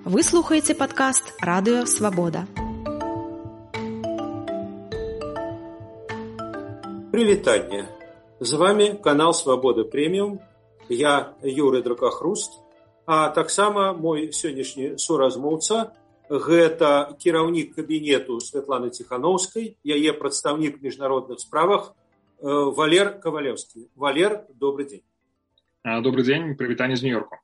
Вы слухаеце падкаст «Радыё Свабода». Привітанне! З вами канал «Свабода Прэміум». Я Юрый Дракахруст, а таксама мой сённяшні суразмоўца – гэта кіраўнік кабінету Святланы Ціхановскай, яе прадстаўнік в міжнародных справах Валер Ковалевскі. Валер, добрый день. Добрый день, привитание из Нью-Йорка.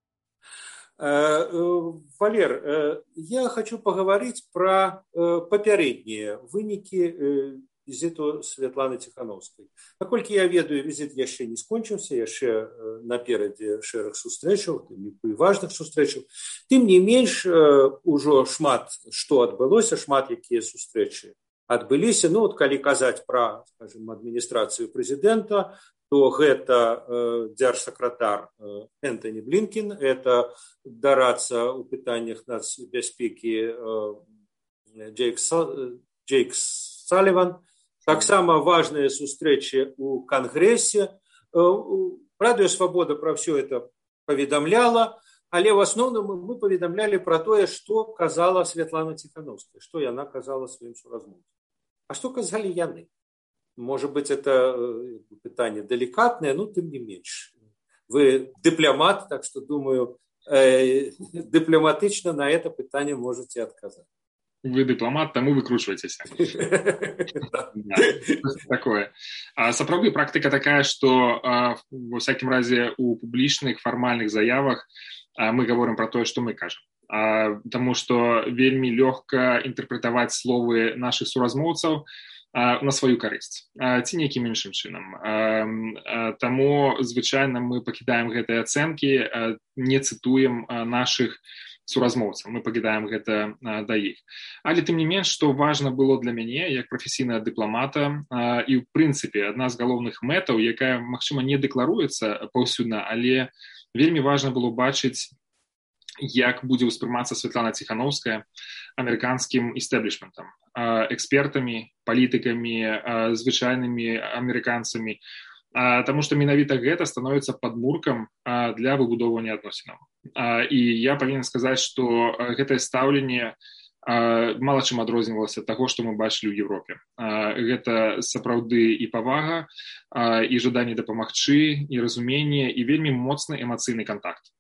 Валер, я хочу поговорить про папярэднія вынікі візіту Святланы Ціхановскай. Наколькі я ведаю, візіт яшчэ не скончыўся, яшчэ наперадзе шэраг сустрэчаў, і важных сустрэчаў. Тым не менш, ужо шмат што адбылося, шмат якія сустрэчы адбыліся. Ну, вот калі казаць пра, скажем, адміністрацыю прэзідэнта, то гэта дзяржсакратар Энтоні Блінкен, это дарацца ў пытаннях нацбяспекі Джейк Саліван. Таксама важныя сустрэчы ў Кангрэсе. Радыё Свабода пра ўсё это паведамляла, але в асноўным мы паведамлялі пра тое, што казала Святлана Ціхановская, што яна казала сваім суразмоўцам. А што казалі яны? Может быть, это питание деликатное, но тем не меньше. Вы дипломат, так что, думаю, дипломатично на это питание можете отказать. Вы дипломат, тому выкручиваетесь. Такое. Сапраўды, практика такая, что во всяком разе у публічных фармальных заявах мы говорим про то, что мы кажем. Потому что вельмі лёгка інтэрпрэтаваць словы наших суразмоўцаў на сваю карысць, ці нейкім іншым чынам. Таму, звычайна, мы пакідаем гэтыя ацэнкі, не цытуем нашых суразмоўцаў, мы пакідаем гэта да іх. Але, тым не менш, што важна было для мяне, як прафесійнага дыпламата, і, ў прынцыпе, адна з галоўных мэтаў, якая, магчыма, не дэкларуецца паўсюдна, але вельмі важна было бачыць, як будзе ўспрымацца Святлана Ціхановская амерыканскім істэблішментам, экспертамі, палітыкамі, звычайнымі амерыканцамі, таму што менавіта гэта становіцца падмуркам для выбудоўвання адносінаў. І я павінен сказаць, што гэтае стаўленне мала чым адрознівалася ад таго, што мы бачылі ў Еўропе. Гэта сапраўды і павага, і жаданне дапамагчы, і разуменне, і вельмі моцны эмацыйны кантакт.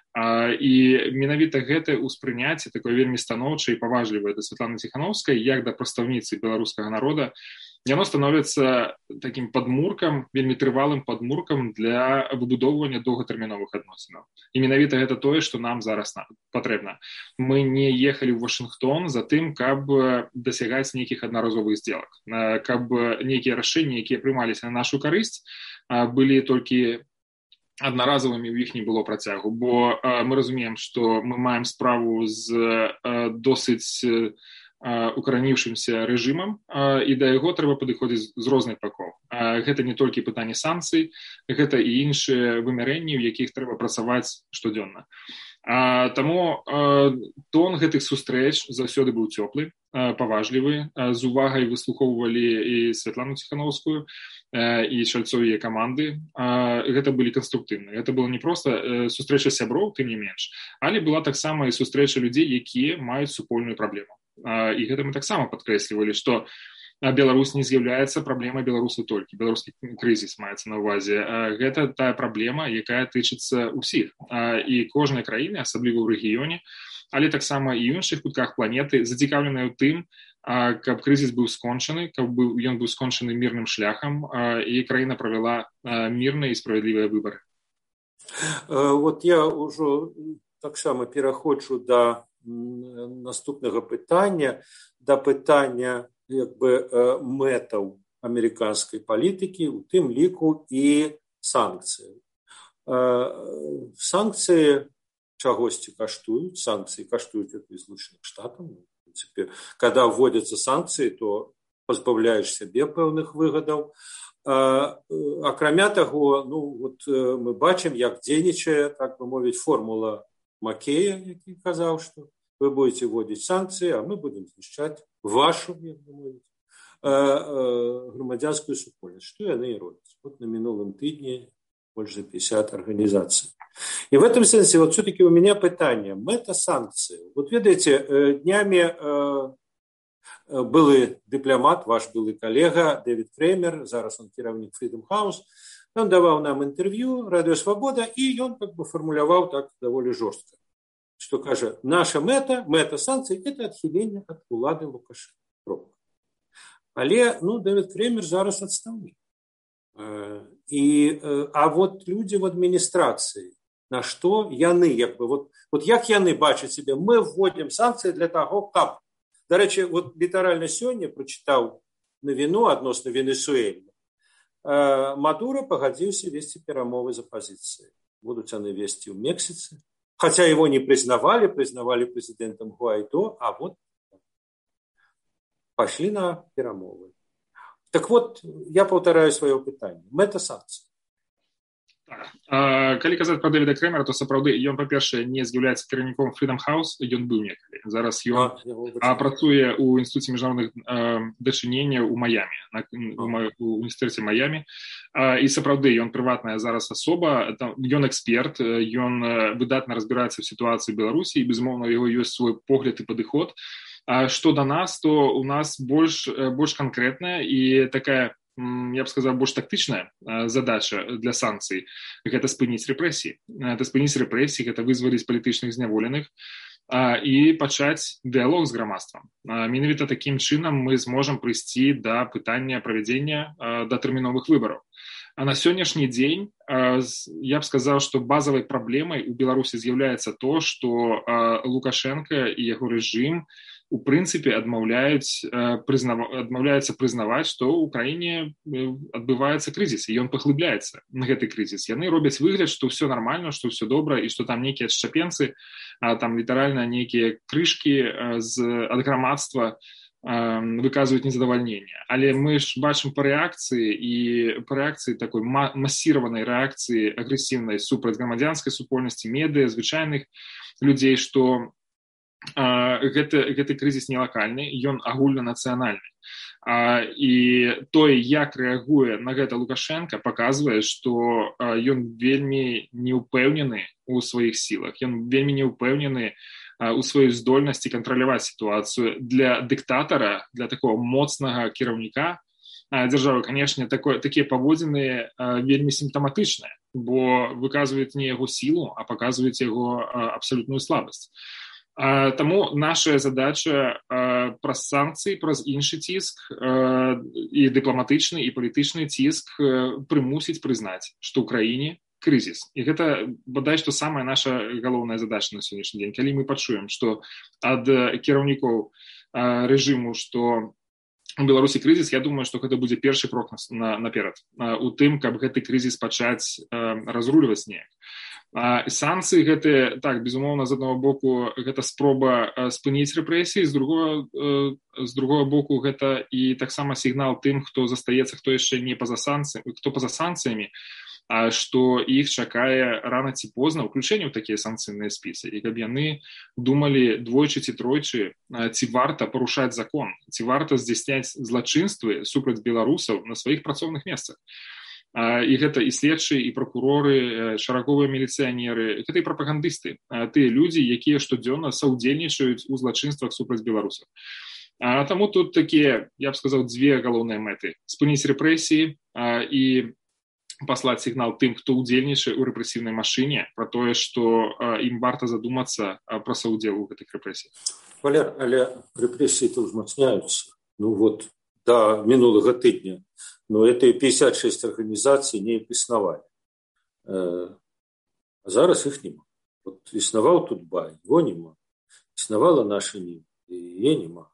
І менавіта гэта ўспрыняцце такое вельмі станоўчае і паважлівае да Святланы Ціхановскай, як да прадстаўніцы беларускага народа, яно становіцца такім падмуркам, вельмі трывалым падмуркам для выбудоўвання доўгатэрміновых адносінаў. І менавіта гэта тое, што нам зараз патрэбна. Мы не ехалі ў Вашынгтон за тым, каб дасягаць нейкіх аднаразовых здзелак, каб нейкія рашэнні, якія прымаліся на нашу карысць, былі толькі аднаразовымі, у іх не было працягу, бо мы разумеем, што мы маем справу з досыць укараніўшымся рэжымам, і да яго трэба падыходзіць з розных бакоў. Гэта не толькі пытанне санкцый, гэта і іншыя вымярэнні, у якіх трэба працаваць штодзённа. Таму тон гэтых сустрэч заўсёды быў цёплы, паважлівы, з увагай выслухоўвалі і Святлану Ціхановскую, і Шальцоў і каманды. Гэта былі канструктыўныя. Гэта была не проста сустрэча сяброў, тым не менш, але была таксама і сустрэча людзей, якія маюць супольную праблему. І гэта мы таксама падкрэслівалі, што Беларусь не з'яўляецца праблемай беларусаў толькі. Беларускі крызіс маецца на ўвазе. Гэта тая праблема, якая тычыцца ўсіх. І кожнай краіны, асабліва ў рэгіёне, але таксама і ў іншых кутках планеты зацікаўленыя ў тым, каб крызіс быў скончаны, каб ён быў скончаны мірным шляхам, і краіна правяла мірныя і справядлівыя выбары. Вот я ўжо таксама пераходжу да наступнага пытання, да пытання мэтаў амерыканскай палітыкі, у тым ліку і санкцыі. Санкцыі чагосьці каштуюць, санкцыі каштуюць ад Злучаных Штатаў. В принципе, когда вводятся санкцыі, то пазбаўляеш сябе пэўных выгадаў. Акрамя таго, мы бачым, як дзейнічае, так бы мовіць, формула Маккея, які казаў, што вы будете вводить санкции, а мы будем знішчаць вашу, як бы мовіць, грамадзянскую супольнасць. Што яны і робяць. Вот на мінулым тыдні больше за 50 организаций. И в этом смысле вот все-таки у меня питание. Мета-санкции. Вот видите, днями былы дыпламат, ваш былы коллега Дэвид Кремер, зараз он кіраўнік Freedom House, он давал нам интервью Радио Свобода, и он как бы формулировал так довольно жестко, что, кажа, наша мета санкций – это отхиление от улады Лукашенко. Але, Дэвид Кремер зараз отставник. А вот люди в администрации, на что яны, вот як яны бачаць себе, мы вводим санкции для того, каб. До речі, вот литерально сегодня прочитал новину относно Венесуэлы. Мадуро погодился вести перемовы за позиции. Будут они вести в Мексике. Хотя его не признавали президентом Гуайдо, а вот пошли на перемовы. Так вот, я повторяю свое питание. Мета-санкции. Так. Калі казаць пра Дэвіда Крэмера, то сапраўды ён, па-першае, не з'яўляецца кіраўніком Freedom House, ён быў некалі. Зараз ён працуе ў інстытуце міжнародных дачыненняў у Майамі, у універсітэце Майамі. І сапраўды ён прыватная зараз асоба, ён эксперт, ён выдатна разбіраецца ў сітуацыі Беларусі, і безумоўна у яго ёсць свой погляд і падыход. Што да нас, то у нас больш канкрэтная і такая, я б сказаў, больш тактычная задача для санкцый – гэта спыніць рэпрэсіі. Гэта вызваліць палітычных зняволеных і пачаць дыялог з грамадствам. Менавіта такім чынам мы зможам прыйсці да пытання правядзення датэрміновых выбараў. А на сённяшні дзень я б сказаў, што базавай праблемай у Беларусі з'яўляецца то, што Лукашенко і яго рэжым у прынцыпе адмаўляюцца прызнаваць, што ў краіне адбываецца крызіс, і ён паглыбляецца на гэты крызіс. Яны робяць выгляд, што ўсё нармальна, што ўсё добра, і што там нейкія адшчапенцы, там літаральна нейкія крышкі ад грамадства выказваюць незадавальненне. Але мы ж бачым па рэакцыі такой масіраванай рэакцыі агрэсіўнай супраць грамадзянскай супольнасці, медыа, звычайных людзей, што гэты крызіс не лакальны, ён агульнанацыянальны. І тое, як рэагуе на гэта Лукашенко, паказвае, што ён вельмі неўпэўнены ў сваіх сілах, ён вельмі неўпэўнены у сваёй здольнасці кантраляваць сітуацыю. Для дыктатара, для такого моцнага кіраўніка дзяржавы, канешне, такія паводзіны вельмі сімптаматычныя, бо выказваюць не яго сілу, а паказваюць яго абсалютную слабасць. Таму наша задача праз санкцыі, праз іншы ціск, і дыпламатычны, і палітычны ціск прымусіць прызнаць, што ў краіне крызіс. І гэта, бадай, што самая наша галоўная задача на сённяшні дзень. Калі мы пачуем, што ад кіраўнікоў рэжыму, што у Беларусі крызіс, я думаю, што гэта будзе першы крок наперад у тым, каб гэты крызіс пачаць разруліваць неяк. Санкцыі гэтыя, так, безумоўна, з аднаго боку, гэта спроба спыніць рэпрэсіі, з другого боку, гэта і таксама сігнал тым, хто застаецца, хто яшчэ не па-за санкцыямі, што іх чакае рана ці позна ўключэнне ў такія санкцыйныя спісы, і каб яны думалі двойчы ці тройчы, ці варта парушаць закон, ці варта здзяйсняць злачынствы супраць беларусаў на сваіх працоўных месцах. І гэта і следчыя, і пракуроры, шараговыя міліцыянеры, гэта і прапагандысты, тыя людзі, якія штодзённа саўдзельнічаюць у злачынствах супраць беларусаў. Таму тут такія, я б сказаў, дзве галоўныя мэты: спыніць рэпрэсіі і паслаць сігнал тым, хто ўдзельнічае ў рэпрэсіўнай машыне, пра тое, што ім варта задумацца пра саўдзел у гэтых рэпрэсіях. Валер, але рэпрэсіі-то ўзмацняюцца. Вот да мінулага тыдня. Но это 56 организаций не існавалі. Зараз іх нема. Вот існаваў Тутбай, его нема. Існавала наша НИМ, яе нема.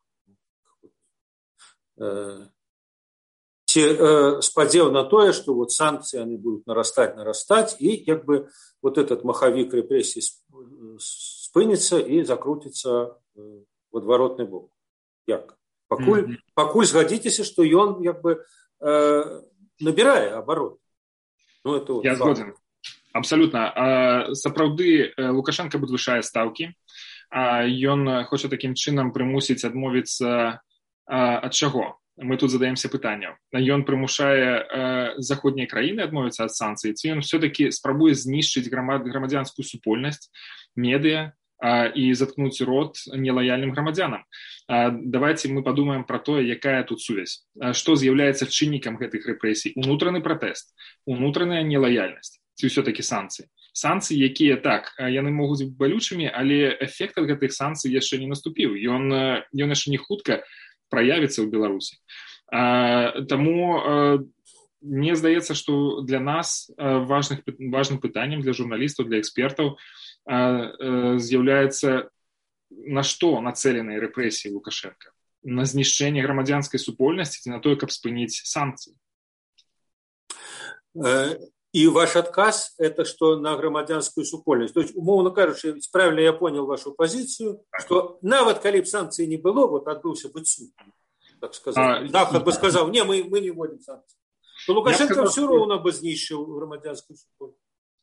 Спадзеў на тое, что вот санкции они будут нарастать, и как бы вот этот маховик репрессий спынится и закрутится в адваротны бок. Як? Пакуль згадзіцеся, што ён як бы набірае абарот. Я згоден. Абсолютно. Сапраўды Лукашенко падвышае стаўкі. Ён хоча такім чынам прымусіць адмовіцца ад чаго? мы тут задаемся пытаннем, ён прымушае заходнія краіны адмовіцца ад санкцый, ці ён все-таки спрабуе знішчыць грамадзянскую супольнасць, медыа і заткнуць рот нелаяльным грамадзянам. Давайте мы подумаем про то, якая тут сувязь. Што з'яўляецца чыннікам гэтых рэпрэсій? Унутраны пратэст, унутраная нелаяльнасць, ці ўсё-таки санкцыі. Санкцыі, якія так, яны могуць быць балючымі, але эфект ад гэтых санкцый яшчэ не наступіў. Ён яшчэ не хутка праявіцца ў Беларусі. Таму мне здаецца, што для нас важным пытаннем, для журналістаў, для экспертаў з'яўляецца, на што нацэленыя рэпрэсіі Лукашенка? На знішчэнне грамадзянскай супольнасці ці на тое, каб спыніць санкцыі? И ваш отказ – это что на громадянскую супольность. То есть, умовно кажучи, правильно я понял вашу позицию, что нават калі б санкций не было, вот отбылся бы суд, так сказать. Захад бы сказал, не, мы не вводим санкции. То Лукашенко все равно бы знищил громадянскую супольность.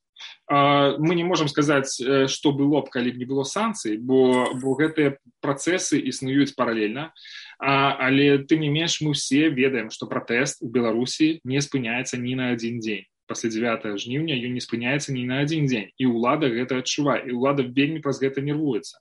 Мы не можем сказаць, што было б, калі б не было санкцый, бо гэтыя працэсы існуюць паралельна, але тым не менш мы ўсе ведаем, што пратэст у Беларусі не спыняецца ні на адзін дзень. Пасля 9 жніўня ён не спыняецца ні на адзін дзень, і ўлада гэта адчувае, і ўлада вельмі праз гэта нервуецца.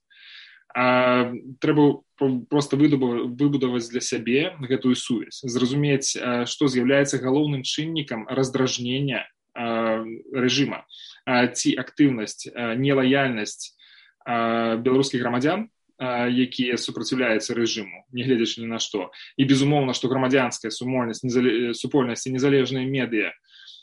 Трэба проста выбудаваць для сябе гэтую сувязь, зразумець, што з'яўляецца галоўным чыннікам раздражнення рэжыма, ці актыўнасць, нелаяльнасць беларускіх грамадзян, якія супраціўляюцца рэжыму, нягледзячы ні на што. І, безумоўна, што грамадзянская супольнасць і незалежныя медыа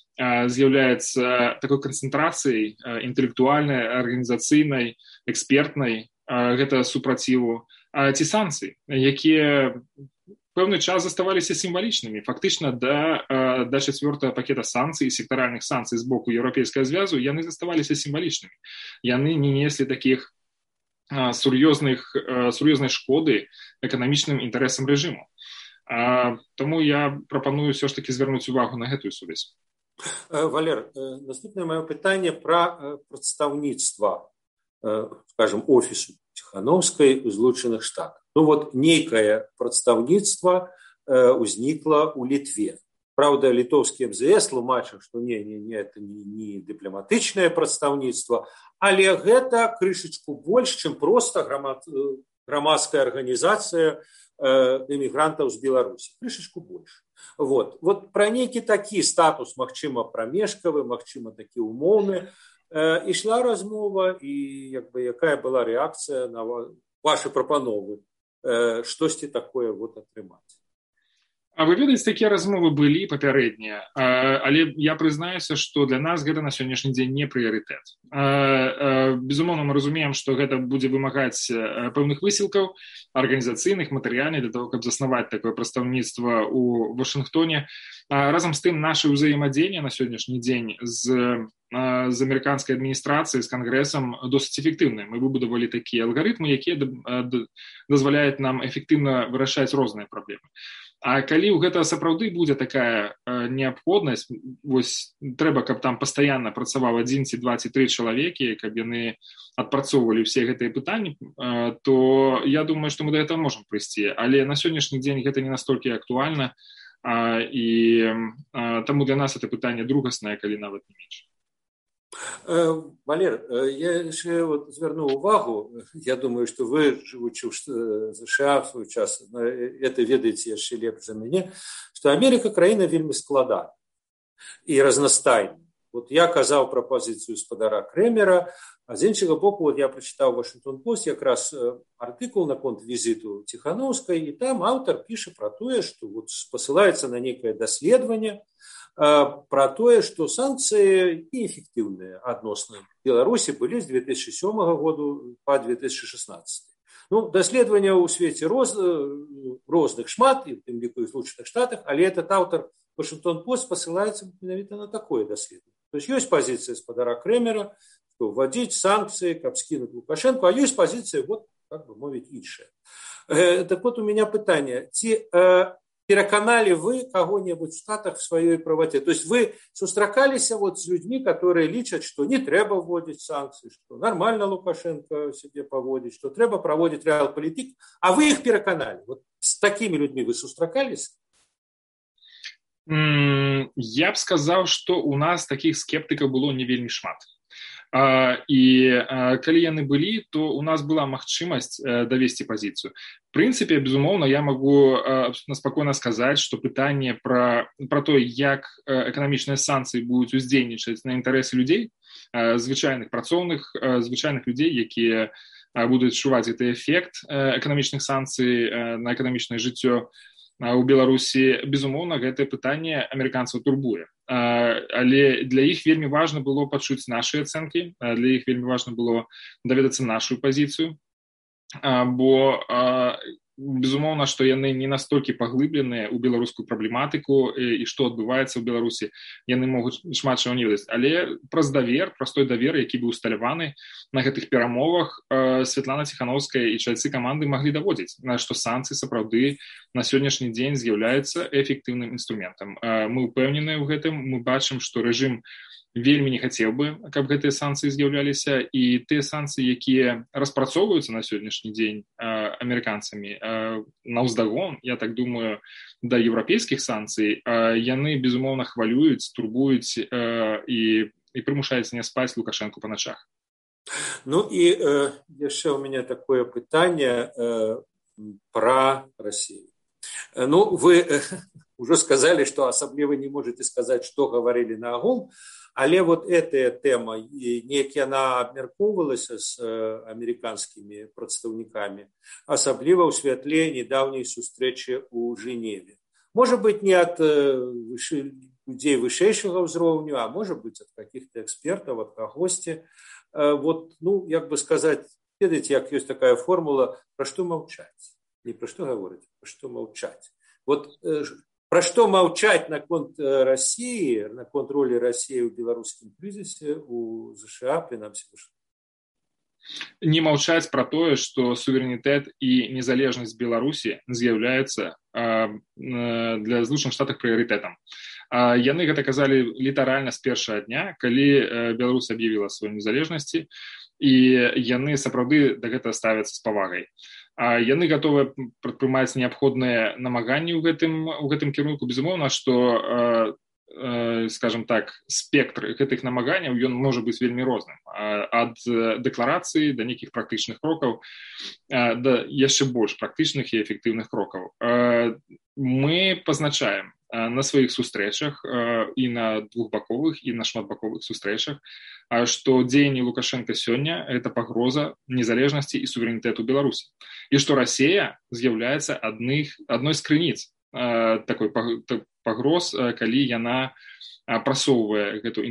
з'яўляецца такой канцэнтрацыяй інтэлектуальнай, арганізацыйнай, экспертнай гэта супраціву, ці санкцый, якія пэўны час заставаліся сімвалічнымі. Фактычна да 4-го пакета санкцый і сектаральных санкцый з боку Еўрапейскага звязу яны заставаліся сімвалічнымі. Яны не неслі такіх сур'ёзнай шкоды эканамічным інтарэсам рэжыму. Таму я прапаную ўсё ж такі звярнуць увагу на гэтую сувязь. Валер, наступне маё пытанне пра прадстаўніцтва, скажем, офісу Ціхановскай у Злучаных Штатах. Ну вот нейкае прадстаўніцтва ўзнікла ў Літве. Правда, літоўскі МЗС тлумачыў, што не, это не дыпламатычнае прадстаўніцтва, але гэта крышачку больш, чым проста грамадская арганізацыя эмігрантаў з Беларусі. Крышачку больш. Вот пра нейкі такі статус, магчыма, прамежкавы, магчыма, такі умоўны, ішла размова, і якая была рэакцыя на вашы прапановы, штосьці такое атрымаць. А вы ведаеце, такія размовы былі папярэднія, але я прызнаюся, што для нас гэта на сённяшні дзень не прыярытэт. Безумоўна, мы разумеем, што гэта будзе вымагаць пэўных высілкаў арганізацыйных, матэрыяльных для того, каб заснаваць такое прадстаўніцтва ў Вашынгтоне. Разам з тым, наша ўзаемадзеянне на сённяшні дзень з амерыканскай адміністрацыяй, з кангрэсам досыць эфектыўныя. Мы выбудавалі такія алгарытмы, якія дазваляюць нам эфектыўна вырашаць розныя праблемы. А калі ў гэта сапраўды будзе такая неабходнасць, вось трэба, каб там пастаянна працаваў 1 ці 2 ці 3 чалавекі, каб яны адпрацоўвалі ўсе гэтыя пытанні, то я думаю, што мы да гэтага можам прыйсці. Але на сённяшні дзень гэта не настолькі актуальна, і таму для нас это пытанне другаснае, калі нават не менш. Валер, я яшчэ звярнуў увагу, я думаю, што вы, жывучы ў США в свой час, это ведаеце яшчэ лепш за мяне, што Амерыка краіна вельмі складаная і разнастайная. Я казаў пра пазіцыю спадара Крэмера, а з іншага боку, я прачытаў Вашингтон Пост якраз артыкул наконт візіту Ціхановскай, і там аўтар піша пра тое, што спасылаецца на нейкае даследаванне, про тое, што санкцыі неэфектыўныя адносна Беларусі былі з 2007 году па 2016. Даследаванняў у свеце розных шмат, і в тым ліку і в Злучаных Штатах, але этот аўтар Вашингтон Пост спасылаецца менавіта на такое даследаванне. То есть ёсць пазіцыя спадара Крэмера, што вводзіць санкцыі, каб скінуць Лукашенко, а ёсць пазіцыя, так бы мовіць, іншая. Так вот, у меня пытанне, ці пераканалі вы каго-небудзь в Штатах в сваёй праваце? То есть вы сустракаліся вот з людзьмі, которые лічаць, што не трэба вводзіць санкцыі, што нормально Лукашенко сябе паводзіць, што трэба праводзіць рэалпалітык, а вы іх пераканалі. Вот з такімі людзьмі вы сустракаліся? Я б сказаў, што у нас такіх скептыкаў было не вельмі шмат. І калі яны былі, то у нас была магчымасць давесці пазіцыю. В прынцыпе, безумоўна, я магу абсолютно спакойна сказаць, што пытанне пра то, як эканамічныя санкцыі будуць уздзейнічаць на інтарэсы людзей, звычайных працоўных, звычайных людзей, якія будуць адчуваць гэты эфект эканамічных санкцый на эканамічнае жыццё у Беларусі, безумоўна, гэтае пытанне амерыканцаў турбуе. Але для іх вельмі важна было пачуць нашы ацэнкі, для іх вельмі важна было даведацца нашу пазіцыю, бо безумоўна, што яны не настолькі паглыбленыя ў беларускую праблематыку і што адбываецца ў Беларусі, яны могуць шмат чаго не ведаць. Але праз давер, праз той давер, які быў усталяваны на гэтых перамовах, Святлана Ціхановская і чальцы каманды маглі даводзіць, што санкцыі сапраўды на сённяшні дзень з'яўляецца эфектыўным інструментам. Мы ўпэўненыя ў гэтым, мы бачым, што рэжым вельмі не хацеў бы, каб гэтыя санкцыі з'яўляліся, і тыя санкцыі, якія распрацоўваюцца на сённяшні дзень амерыканцамі наўздагон, я так думаю, да еўрапейскіх санкцый, яны, безумоўна, хвалююць, турбуюць і прымушаюць не спаць Лукашэнку па начах. Ну і яшчэ ў мяне такое пытанне пра Расію. Ну, вы уже сказали, што асабліва не можете сказаць, што гаварылі наогул, але вот гэтая тэма, неяк яна абмяркоўвалася з амерыканскімі прадстаўнікамі, асабліва ў святле недаўняй сустрэчы ў Жэневе. Можа быць, не ад людзей вышэйшага ўзроўню, а можа быць, ад каких-то экспертаў, ад кагосьці. Вот, ну, як бы сказаць, ведаеце, як ёсць такая формула, пра што маўчаць. Не пра што гаворыць, пра што маўчаць. Вот пра што маўчаць наконт Расіі, наконт ролі Расіі ў беларускім крызісе, у ЗША, прынамсі, не маўчаць пра тое, што суверэнітэт і незалежнасць Беларусі з'яўляецца для Злучаных Штатаў прыярытэтам. Яны гэта казалі літаральна з першага дня, калі Беларусь аб'явіла сваю незалежнасці, і яны сапраўды да гэтага ставяцца з павагай. Яны гатовы прадпрымаць неабходныя намаганні ў гэтым кірунку. Безумоўна, што, скажем так, спектр гэтых намаганняў, ён можа быць вельмі розным. Ад дэкларацыі да нейкіх практычных крокаў, да яшчэ больш практычных і эфектыўных крокаў. Мы пазначаем на сваіх сустрэчах і на двухбаковых, і на шматбаковых сустрэчах, што дзеянні Лукашенка сёння – гэта пагроза незалежнасці і суверэнітэту Беларусі. І што Расія з'яўляецца адной з крыніц такой пагроз, калі яна прасоўвае гэту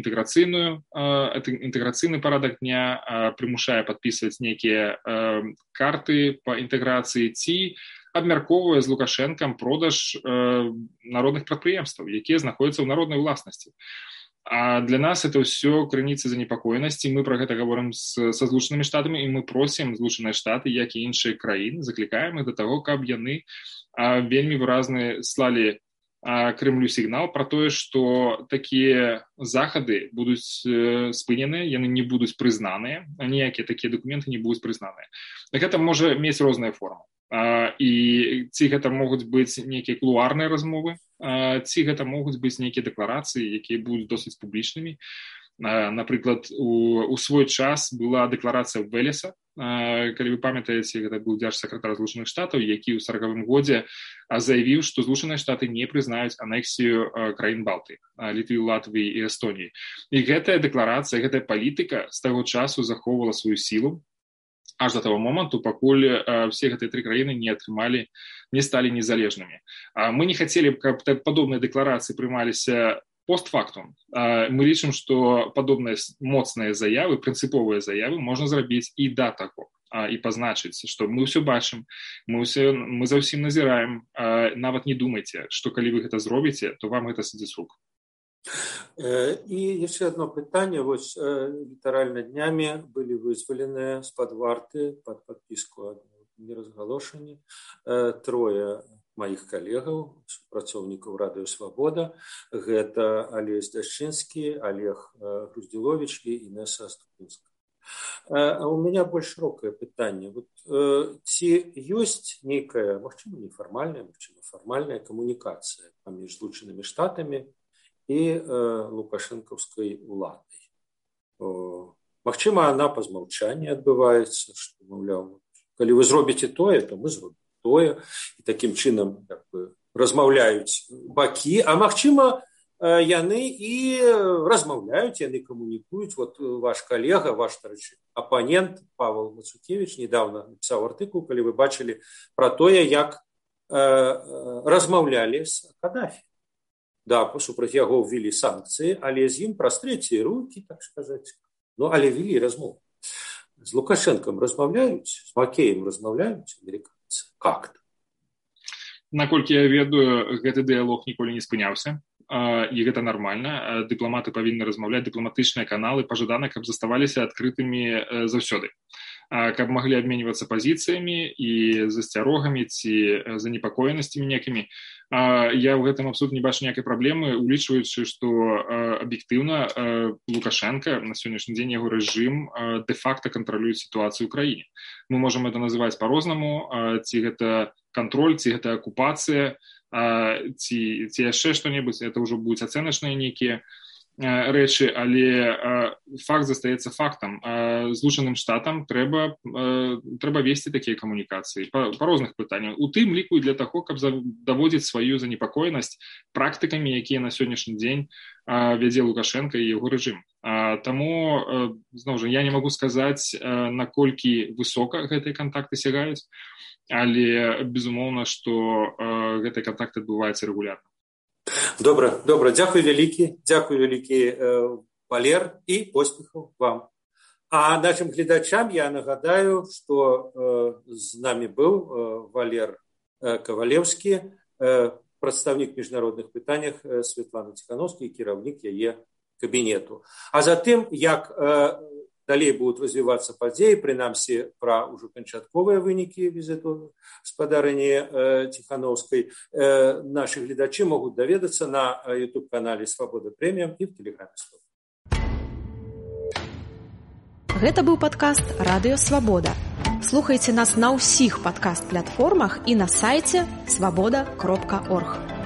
інтэграцыйны парадак дня, прымушае падпісваць нейкія карты па інтэграцыі ці абмяркоўвае з Лукашэнкам продаж народных прадпрыемстваў, якія знаходзяцца ў народнай уласнасці. А для нас это ўсё крыніцы занепакоенасці. Мы пра гэта гаворым са Злучанымі Штатамі, і мы просім Злучаныя Штаты, як і іншыя краіны, заклікаем іх да таго, каб яны вельмі выразна слалі Крэмлю сігнал пра тое, што такія захады будуць спыненыя, яны не будуць прызнаныя, ніякія такія дакументы не будуць прызнаныя. Гэта можа мець розныя формы. І ці гэта могуць быць нейкія кулуарныя размовы, ці гэта могуць быць нейкія дэкларацыі, якія будуць досыць публічнымі. Напрыклад, у свой час была дэкларацыя Велеса, калі вы памятаеце, гэта быў дзяржсакратар Злучаных Штатаў, які ў 40-м годзе заявіў, што Злучаныя Штаты не прызнаюць анексію краін Балтыі, Літвы, Латвіі і Эстоніі. І гэтая дэкларацыя, гэтая палітыка з таго часу захоўвала сваю сілу, аж до того моменту, пакуль все гэтыя тры краіны не сталі незалежнымі. Мы не хацелі, каб падобныя дэкларацыі прымаліся постфактум. Мы лічым, што падобныя моцныя заявы, прынцыповыя заявы можна зрабіць і да таго, і пазначыць, што мы ўсё бачым, мы за ўсім назіраем, нават не думайце, што калі вы гэта зробіце, то вам гэта сыдзе з рук. І яшчэ одно пытанне. Вось літаральна днямі былі вызваленыя з-пад варты пад падпіску аб неразгалошанні трое маіх калегаў, супрацоўнікаў радыё Свабода. Гэта Алесь Дашчынскі, Олег Груздзіловіч і Інеса Аступінская. А у меня больш шырокае пытанне. Ці ёсць нейкая, магчыма, нефармальная, магчыма, фармальная камунікацыя паміж Злучанымі Штатамі і лукашэнкаўскай уладай? Магчыма, она па змаўчанні адбываецца, што, маўляў, калі вы зробіце тое, то мы зробім тое, і такім чынам размаўляюць бакі, а магчыма, яны і размаўляюць, яны камунікуюць. Ваш калега, ваш апанент Павел Мацукевич недавно напісаў артыкул, калі вы бачылі пра тое, як размаўлялі з Кадафі. Да, супраць яго ввели санкцыі, але з ім праз трэція рукі, так сказаць. Але вели размову. З Лукашэнкам размаўляюць, з Макеем размаўляюць амерыканцы. Как-то. Наколькі я ведаю, гэты дыялог ніколі не спыняўся. І гэта нармальна. Дыпламаты павінны размаўляць, дыпламатычныя каналы пажадана, каб заставаліся адкрытымі заўсёды. Каб маглі абменьвацца пазіцыямі і засцярогамі ці занепакоенасцямі некімі. Я ў гэтым абсолютна не бачу ніякай праблемы, улічваючы, што аб'ектыўна Лукашенко, на сённяшні дзень яго рэжым дэ-факта кантралюе сітуацыю ў краіне. Мы можам это называць па-рознаму, ці гэта кантроль, ці гэта акупацыя, ці яшчэ што-небудзь, это ўжо будуць ацэначныя нейкія рэчы, але факт застаецца фактам. Злучаным Штатам трэба весці такія камунікацыі па розных пытаннях. У тым ліку і для таго, каб даводзіць сваю занепакоенасць практыкамі, якія на сённяшні дзень вядзе Лукашенко і яго рэжым. Таму, зноў жа, я не магу сказаць, наколькі высока гэтыя кантакты сягаюць, але, безумоўна, што гэтыя кантакты адбываюцца рэгулярна. Добра. Дзякуй вялікі, Валер, і поспехаў вам. А нашим гледачам я нагадаю, што з намі быў Валер Кавалеўскі, прадстаўнік міжнародных пытаннях Светланы Ціхановскай, кіраўнік яе кабінету. А затым, як далей будуць развівацца падзеі, прынамсі пра ўжо канчатковыя вынікі візіту гаспадарыні Ціхановскай, нашы гледачы могуць даведацца на YouTube-канале Свабода Прэміум і в Тэлеграме Свабода. Гэта быў падкаст Радыё Свабода. Слухайце нас на ўсіх падкаст-платформах і на сайце свабода.орг.